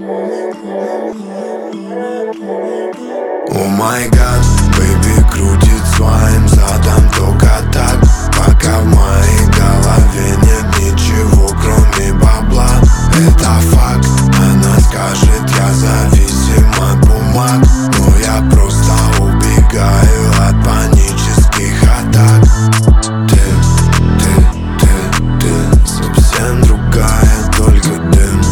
О май гад, бэйби крутит своим задом только так, пока в моей голове нет ничего, кроме бабла. Это факт, она скажет, я зависим от бумаг, но я просто убегаю от панических атак. Ты совсем другая, только дым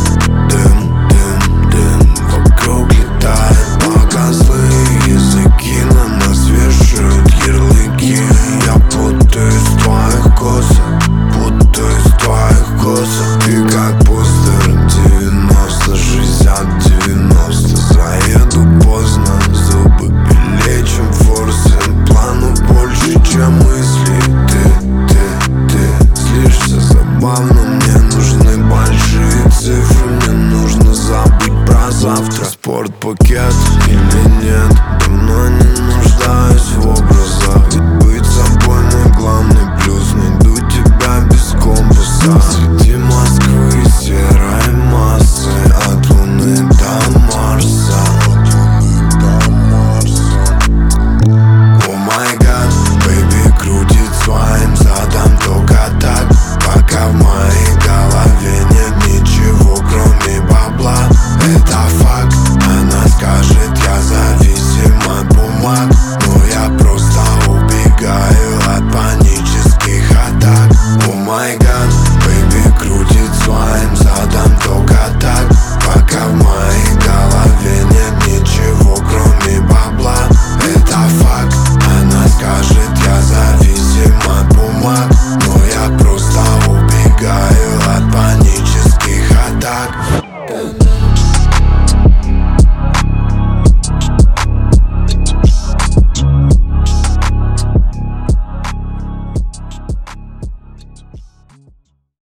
вокруг летает, пока злые языки на нас вешают ярлыки. Я путаюсь в твоих косах, ты как постер 90, 60-90. Заеду поздно, зубы белее, чем форсен. Плану больше, чем мысли. Ты слишься забавно, мне нужны большие цифры. Мне нужно забыть про завтра. Спортпакет или нет, давно не нуждаюсь в образах. Ведь быть собой мой главный плюс. Найду тебя без компаса среди Москвы серой массы, от Луны до Марса. О май гад, бэйби крутит своим задом только так, пока в моей голове нет ничего, кроме бабла. Это факт, она скажет, я зависим от бумаг, но я просто убегаю от панических атак. О май гад, бэйби крутит своим задом только так, пока в моей голове нет ничего, кроме бабла. Это факт, она скажет, я зависим от бумаг, но я просто убегаю от панических атак.